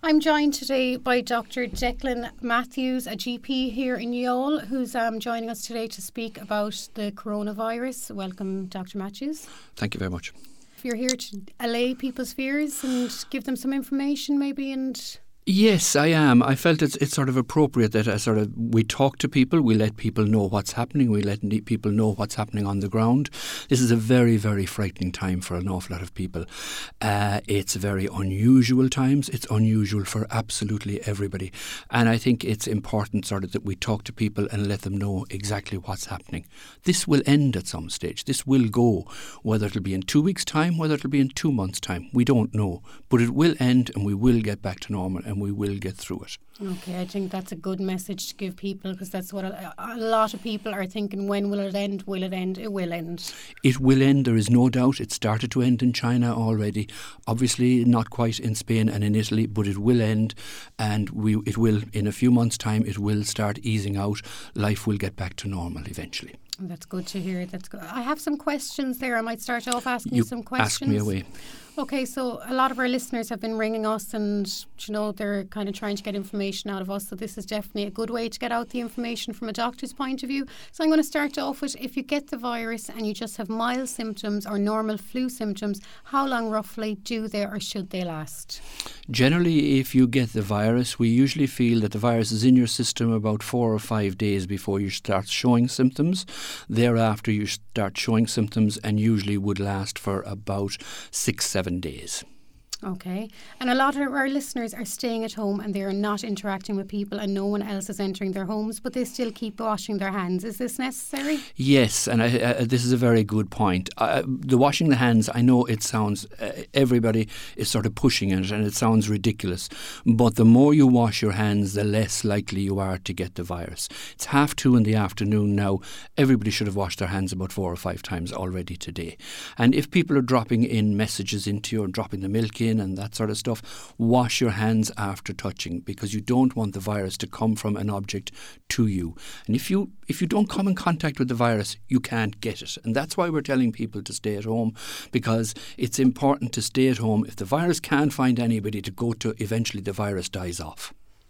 I'm joined today by Dr. Declan Matthews, a GP here in Youghal, who's joining us today to speak about the coronavirus. Welcome, Dr. Matthews. Thank you very much. You're here to allay people's fears and give them some information maybe and... Yes, I am. I felt it's sort of appropriate that we talk to people, we let people know what's happening, we let people know what's happening on the ground. This is a very, very frightening time for an awful lot of people. It's very unusual times. It's unusual for absolutely everybody. And I think it's important that we talk to people and let them know exactly what's happening. This will end at some stage. This will go. Whether it'll be in 2 weeks' time, whether it'll be in 2 months' time, we don't know. But it will end and we will get back to normal and we will get through it. Okay, I think that's a good message to give people, because that's what a lot of people are thinking. When will it end? Will it end? It will end. It will end, there is no doubt. It started to end in China already. Obviously not quite in Spain and in Italy, but it will end, and it will, in a few months' time, it will start easing out. Life will get back to normal eventually. That's good to hear. That's good. I have some questions there. I might start off asking you some questions. Ask me away. Okay, so a lot of our listeners have been ringing us and, they're kind of trying to get information out of us. So this is definitely a good way to get out the information from a doctor's point of view. So I'm going to start off with, if you get the virus and you just have mild symptoms or normal flu symptoms, how long roughly do they or should they last? Generally, if you get the virus, we usually feel that the virus is in your system about 4 or 5 days before you start showing symptoms. Thereafter, you start showing symptoms and usually would last for about 6-7 days. Okay. And a lot of our listeners are staying at home and they are not interacting with people and no one else is entering their homes, but they still keep washing their hands. Is this necessary? Yes, and this is a very good point. The washing the hands, I know it sounds, everybody is sort of pushing it and it sounds ridiculous, but the more you wash your hands, the less likely you are to get the virus. It's 2:30 in the afternoon now. Everybody should have washed their hands about 4 or 5 times already today. And if people are dropping in messages into you and dropping the milk in and that sort of stuff, wash your hands after touching, because you don't want the virus to come from an object to you. And if you don't come in contact with the virus, you can't get it. And that's why we're telling people to stay at home, because it's important to stay at home. If the virus can't find anybody to go to, eventually the virus dies off.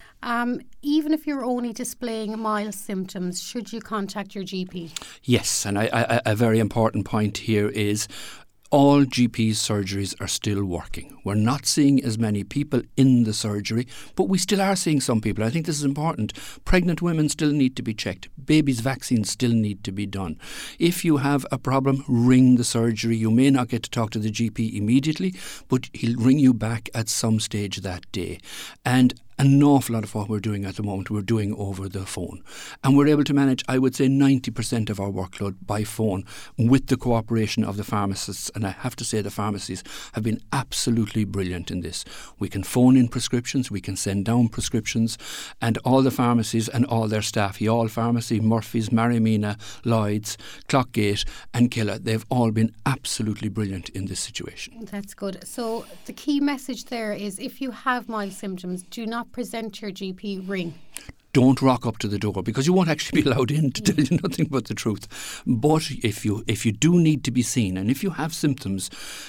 Even if you're only displaying mild symptoms, should you contact your GP? Yes, and a very important point here is all GP's surgeries are still working. We're not seeing as many people in the surgery, but we still are seeing some people. I think this is important. Pregnant women still need to be checked. Babies' vaccines still need to be done. If you have a problem, ring the surgery. You may not get to talk to the GP immediately, but he'll ring you back at some stage that day. And an awful lot of what we're doing at the moment, we're doing over the phone. And we're able to manage, I would say, 90% of our workload by phone with the cooperation of the pharmacists. And I have to say the pharmacies have been absolutely brilliant in this. We can phone in prescriptions, we can send down prescriptions, and all the pharmacies and all their staff, Youghal Pharmacy, Murphy's, Marymena, Lloyd's, Clockgate and Killa, they've all been absolutely brilliant in this situation. That's good. So the key message there is, if you have mild symptoms, do not present your GP, ring. Don't rock up to the door, because you won't actually be allowed in to tell you nothing but the truth. But if you do need to be seen, and if you have symptoms,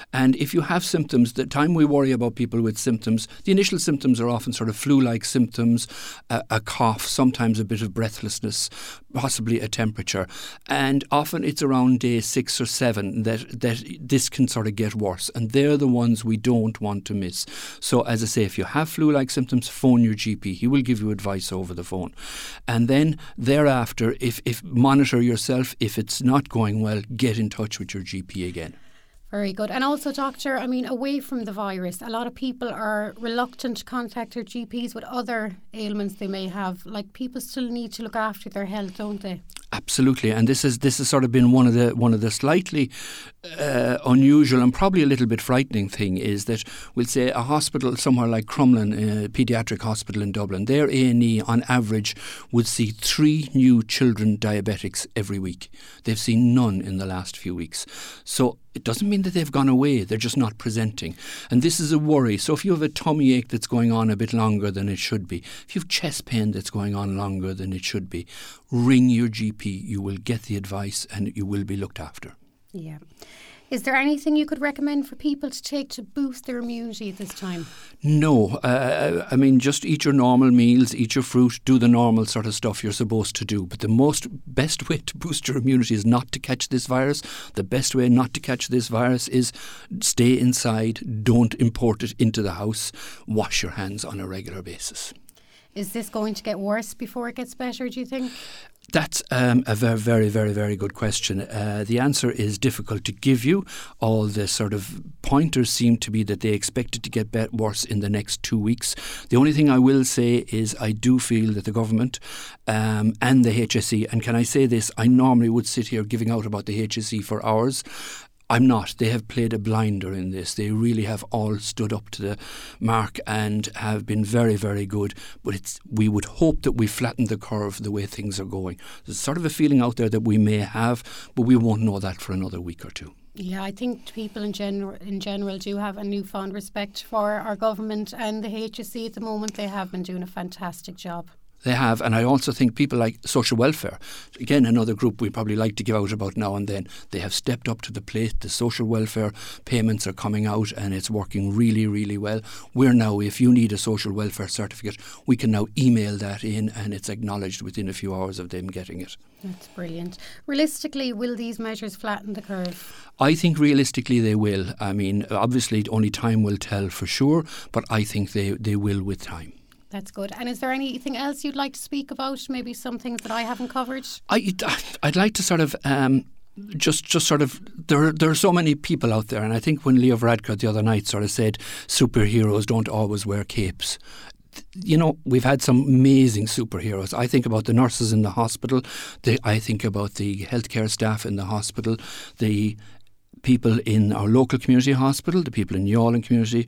the time we worry about people with symptoms, the initial symptoms are often sort of flu-like symptoms, a cough, sometimes a bit of breathlessness, possibly a temperature. And often it's around day 6 or 7 that this can sort of get worse. And they're the ones we don't want to miss. So as I say, if you have flu-like symptoms, phone your GP. He will give you advice over the phone. And then thereafter, if monitor yourself. If it's not going well, get in touch with your GP again. Very good. And also, Doctor, away from the virus, a lot of people are reluctant to contact their GPs with other ailments they may have. Like, people still need to look after their health, don't they? Absolutely, and this has sort of been one of the slightly unusual and probably a little bit frightening thing is that we'll say a hospital somewhere like Crumlin, a paediatric hospital in Dublin, their A&E on average would see 3 new children diabetics every week. They've seen none in the last few weeks. So it doesn't mean that they've gone away, they're just not presenting. And this is a worry. So if you have a tummy ache that's going on a bit longer than it should be, if you have chest pain that's going on longer than it should be, ring your GP. You will get the advice and you will be looked after. Yeah. Is there anything you could recommend for people to take to boost their immunity at this time? No. I mean, just eat your normal meals, eat your fruit, do the normal sort of stuff you're supposed to do. But the best way to boost your immunity is not to catch this virus. The best way not to catch this virus is stay inside, don't import it into the house, wash your hands on a regular basis. Is this going to get worse before it gets better, do you think? That's a very, very, very, very good question. The answer is difficult to give you. All the sort of pointers seem to be that they expect it to get worse in the next 2 weeks. The only thing I will say is I do feel that the government and the HSE, and can I say this, I normally would sit here giving out about the HSE for hours. I'm not. They have played a blinder in this. They really have all stood up to the mark and have been very, very good. But we would hope that we flattened the curve the way things are going. There's sort of a feeling out there that we may have, but we won't know that for another week or two. Yeah, I think people in general do have a newfound respect for our government and the HSE at the moment. They have been doing a fantastic job. They have, and I also think people like social welfare, again another group we probably like to give out about now and then, they have stepped up to the plate. The social welfare payments are coming out and it's working really, really well. We're now, if you need a social welfare certificate, we can now email that in and it's acknowledged within a few hours of them getting it. That's brilliant. Realistically, will these measures flatten the curve? I think realistically they will. I mean, obviously only time will tell for sure, but I think they will with time. That's good. And is there anything else you'd like to speak about? Maybe some things that I haven't covered? I'd like to sort of just sort of there are so many people out there, and I think when Leo Varadkar the other night sort of said superheroes don't always wear capes. You know, we've had some amazing superheroes. I think about the nurses in the hospital. I think about the healthcare staff in the hospital. The people in our local community hospital, the people in Yawling community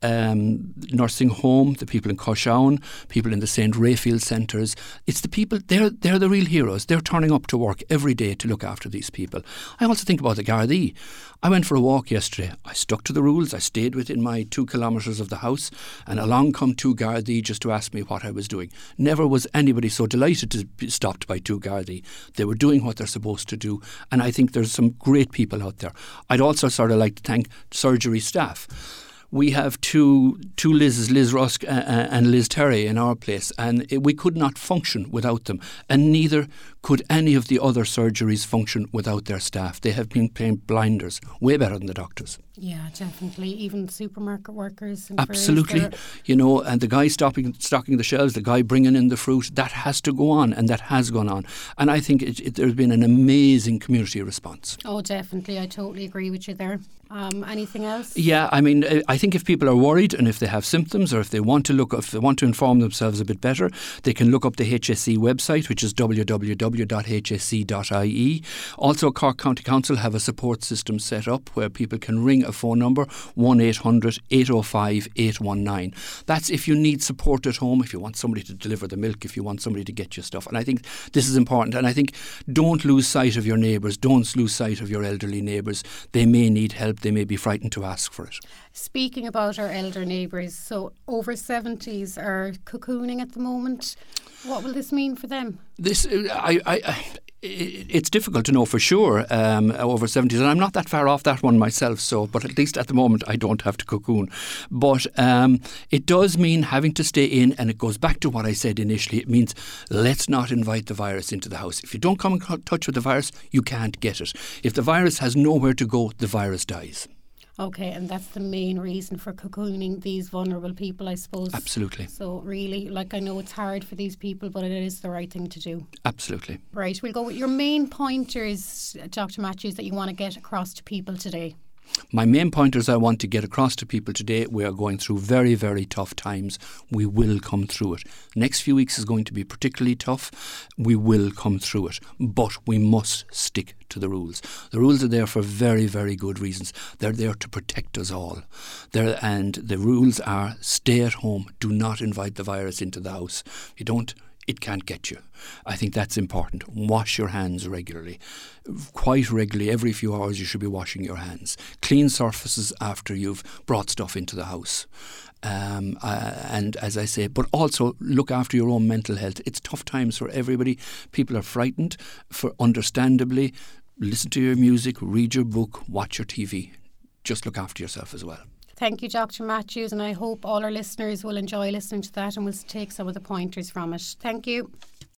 nursing home, the people in Coshown, people in the St. Raphael centres. It's the people, they're the real heroes. They're turning up to work every day to look after these people. I also think about the Gardaí. I went for a walk yesterday. I stuck to the rules. I stayed within my 2 kilometres of the house, and along come 2 Gardaí just to ask me what I was doing. Never was anybody so delighted to be stopped by 2 Gardaí. They were doing what they're supposed to do, and I think there's some great people out there. I'd also sort of like to thank surgery staff. We have two Liz's, Liz Rusk and Liz Terry in our place, and we could not function without them, and neither could any of the other surgeries function without their staff. They have been playing blinders, way better than the doctors. Yeah, definitely. Even supermarket workers. Absolutely. You know, and the guy stocking the shelves, the guy bringing in the fruit, that has to go on, and that has gone on. And I think there's been an amazing community response. Oh, definitely. I totally agree with you there. Anything else? Yeah, I mean, I think if people are worried and if they have symptoms or if they want to inform themselves a bit better, they can look up the HSE website, which is www.hse.ie. Also, Cork County Council have a support system set up where people can ring a phone number, 1-800-805-819. That's if you need support at home, if you want somebody to deliver the milk, if you want somebody to get you stuff. And I think this is important. And I think don't lose sight of your neighbours, don't lose sight of your elderly neighbours. They may need help. They may be frightened to ask for it. Speaking about our elder neighbours, so over 70s are cocooning at the moment. What will this mean for them? It's difficult to know for sure over 70s, and I'm not that far off that one myself, but at least at the moment I don't have to cocoon. But it does mean having to stay in, and it goes back to what I said initially. It means let's not invite the virus into the house. If you don't come in touch with the virus, you can't get it. If the virus has nowhere to go, the virus dies. Okay, and that's the main reason for cocooning these vulnerable people, I suppose. Absolutely. So really, I know it's hard for these people, but it is the right thing to do. Absolutely. Right, we'll go with your main pointers, Dr. Matthews, that you want to get across to people today. My main pointers I want to get across to people today: we are going through very, very tough times. We will come through it. Next few weeks is going to be particularly tough. We will come through it. But we must stick to the rules. The rules are there for very, very good reasons. They're there to protect us all. And the rules are: stay at home. Do not invite the virus into the house. You don't, it can't get you. I think that's important. Wash your hands regularly. Quite regularly, every few hours you should be washing your hands. Clean surfaces after you've brought stuff into the house. And as I say, but also look after your own mental health. It's tough times for everybody. People are frightened, understandably. listen to your music, read your book, watch your TV. Just look after yourself as well. Thank you, Dr. Matthews, and I hope all our listeners will enjoy listening to that and will take some of the pointers from it. Thank you.